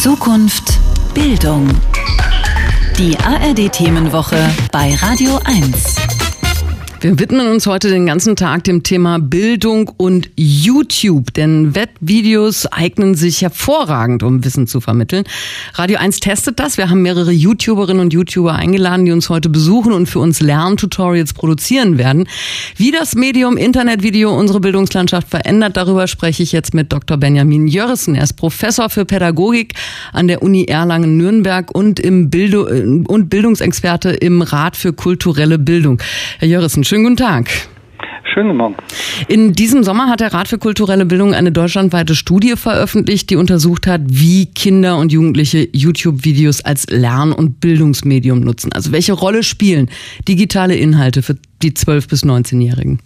Zukunft Bildung. Die ARD-Themenwoche bei Radio 1. Wir widmen uns heute den ganzen Tag dem Thema Bildung und YouTube, denn Webvideos eignen sich hervorragend, um Wissen zu vermitteln. Radio 1 testet das. Wir haben mehrere YouTuberinnen und YouTuber eingeladen, die uns heute besuchen und für uns Lerntutorials produzieren werden. Wie das Medium Internetvideo unsere Bildungslandschaft verändert, darüber spreche ich jetzt mit Dr. Benjamin Jörissen. Er ist Professor für Pädagogik an der Uni Erlangen-Nürnberg und Bildungsexperte im Rat für kulturelle Bildung. Herr Jörissen, schönen guten Tag. Schönen guten Morgen. In diesem Sommer hat der Rat für kulturelle Bildung eine deutschlandweite Studie veröffentlicht, die untersucht hat, wie Kinder und Jugendliche YouTube-Videos als Lern- und Bildungsmedium nutzen. Also welche Rolle spielen digitale Inhalte für die 12- bis 19-Jährigen?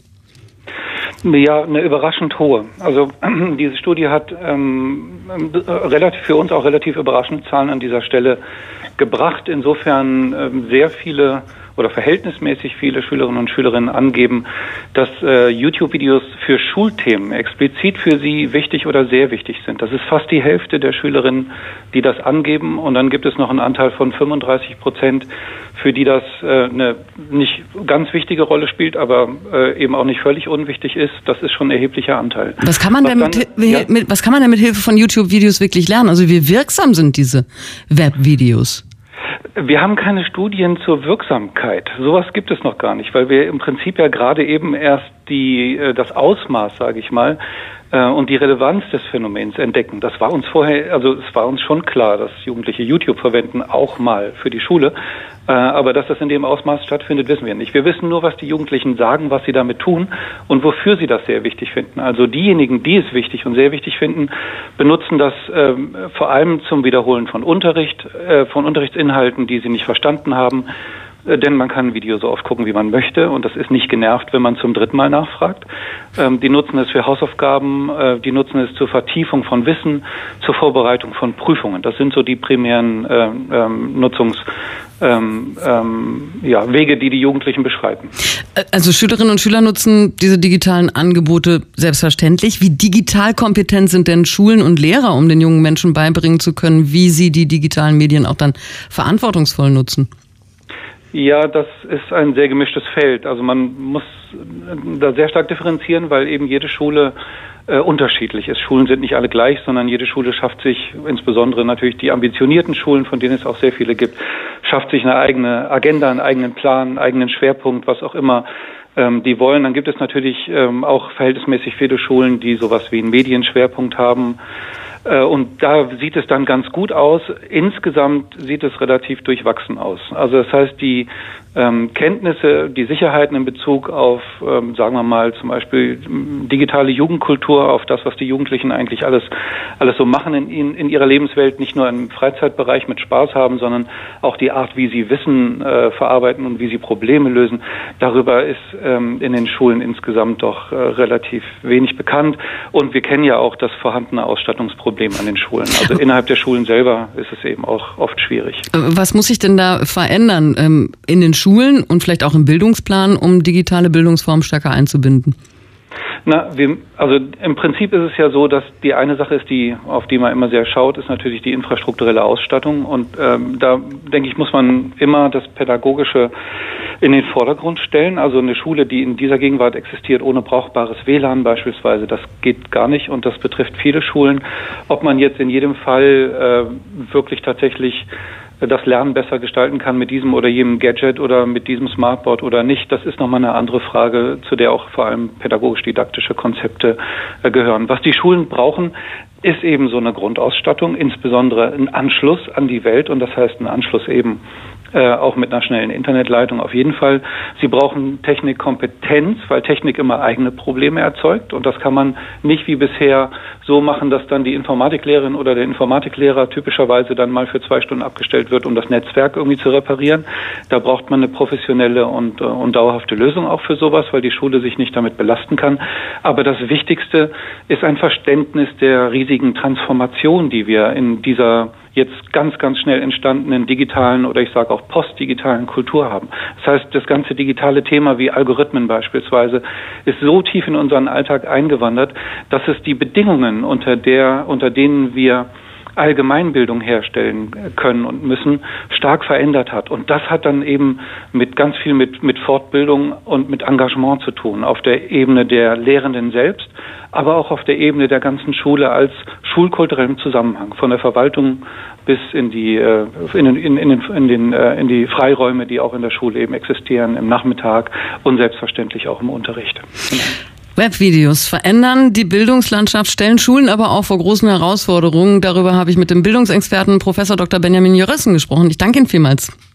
Ja, eine überraschend hohe. Also diese Studie hat für uns auch relativ überraschende Zahlen an dieser Stelle gebracht. Insofern sehr viele oder verhältnismäßig viele Schülerinnen und Schülerinnen angeben, dass YouTube-Videos für Schulthemen explizit für sie wichtig oder sehr wichtig sind. Das ist fast die Hälfte der Schülerinnen, die das angeben. Und dann gibt es noch einen Anteil von 35%, für die das eine nicht ganz wichtige Rolle spielt, aber eben auch nicht völlig unwichtig ist. Das ist schon ein erheblicher Anteil. Was kann man denn mit Hilfe von YouTube-Videos wirklich lernen? Also wie wirksam sind diese Webvideos? Wir haben keine Studien zur Wirksamkeit. Sowas gibt es noch gar nicht, weil wir im Prinzip ja gerade eben erst das Ausmaß, sage ich mal, und die Relevanz des Phänomens entdecken. Das war uns vorher, also es war uns schon klar, dass Jugendliche YouTube verwenden, auch mal für die Schule. Aber dass das in dem Ausmaß stattfindet, wissen wir nicht. Wir wissen nur, was die Jugendlichen sagen, was sie damit tun und wofür sie das sehr wichtig finden. Also diejenigen, die es wichtig und sehr wichtig finden, benutzen das vor allem zum Wiederholen von Unterricht, von Unterrichtsinhalten, die sie nicht verstanden haben. Denn man kann ein Video so oft gucken, wie man möchte, und das ist nicht genervt, wenn man zum 3. Mal nachfragt. Die nutzen es für Hausaufgaben, die nutzen es zur Vertiefung von Wissen, zur Vorbereitung von Prüfungen. Das sind so die primären Wege, die Jugendlichen beschreiten. Also Schülerinnen und Schüler nutzen diese digitalen Angebote selbstverständlich. Wie digital kompetent sind denn Schulen und Lehrer, um den jungen Menschen beibringen zu können, wie sie die digitalen Medien auch dann verantwortungsvoll nutzen? Ja, das ist ein sehr gemischtes Feld. Also man muss da sehr stark differenzieren, weil eben jede Schule unterschiedlich ist. Schulen sind nicht alle gleich, sondern jede Schule schafft sich, insbesondere natürlich die ambitionierten Schulen, von denen es auch sehr viele gibt, schafft sich eine eigene Agenda, einen eigenen Plan, einen eigenen Schwerpunkt, was auch immer die wollen. Dann gibt es natürlich auch verhältnismäßig viele Schulen, die sowas wie einen Medienschwerpunkt haben. Und da sieht es dann ganz gut aus. Insgesamt sieht es relativ durchwachsen aus. Also das heißt, die Kenntnisse, die Sicherheiten in Bezug auf, sagen wir mal, zum Beispiel digitale Jugendkultur, auf das, was die Jugendlichen eigentlich alles so machen in ihrer Lebenswelt, nicht nur im Freizeitbereich mit Spaß haben, sondern auch die Art, wie sie Wissen verarbeiten und wie sie Probleme lösen. Darüber ist in den Schulen insgesamt doch relativ wenig bekannt. Und wir kennen ja auch das vorhandene Ausstattungsproblem an den Schulen. Also innerhalb der Schulen selber ist es eben auch oft schwierig. Was muss sich denn da verändern in den Schulen und vielleicht auch im Bildungsplan, um digitale Bildungsformen stärker einzubinden? Also im Prinzip ist es ja so, dass die eine Sache ist, auf die man immer sehr schaut, ist natürlich die infrastrukturelle Ausstattung. Und da, denke ich, muss man immer das Pädagogische in den Vordergrund stellen. Also eine Schule, die in dieser Gegenwart existiert, ohne brauchbares WLAN beispielsweise, das geht gar nicht, und das betrifft viele Schulen. Ob man jetzt in jedem Fall wirklich tatsächlich das Lernen besser gestalten kann mit diesem oder jenem Gadget oder mit diesem Smartboard oder nicht, das ist nochmal eine andere Frage, zu der auch vor allem pädagogisch-didaktische Konzepte gehören. Was die Schulen brauchen, ist eben so eine Grundausstattung, insbesondere ein Anschluss an die Welt, und das heißt ein Anschluss eben auch mit einer schnellen Internetleitung auf jeden Fall. Sie brauchen Technikkompetenz, weil Technik immer eigene Probleme erzeugt, und das kann man nicht wie bisher so machen, dass dann die Informatiklehrerin oder der Informatiklehrer typischerweise dann mal für 2 Stunden abgestellt wird, um das Netzwerk irgendwie zu reparieren. Da braucht man eine professionelle und dauerhafte Lösung auch für sowas, weil die Schule sich nicht damit belasten kann. Aber das Wichtigste ist ein Verständnis der riesigen Transformation, die wir in dieser jetzt ganz, ganz schnell entstandenen digitalen oder ich sage auch postdigitalen Kultur haben. Das heißt, das ganze digitale Thema wie Algorithmen beispielsweise ist so tief in unseren Alltag eingewandert, dass es die Bedingungen, unter denen wir Allgemeinbildung herstellen können und müssen, stark verändert hat. Und das hat dann eben ganz viel mit Fortbildung und mit Engagement zu tun, auf der Ebene der Lehrenden selbst, aber auch auf der Ebene der ganzen Schule als schulkulturellem Zusammenhang, von der Verwaltung bis in die Freiräume, die auch in der Schule eben existieren, im Nachmittag und selbstverständlich auch im Unterricht. Webvideos verändern die Bildungslandschaft, stellen Schulen aber auch vor großen Herausforderungen. Darüber habe ich mit dem Bildungsexperten Professor Dr. Benjamin Jöressen gesprochen. Ich danke Ihnen vielmals.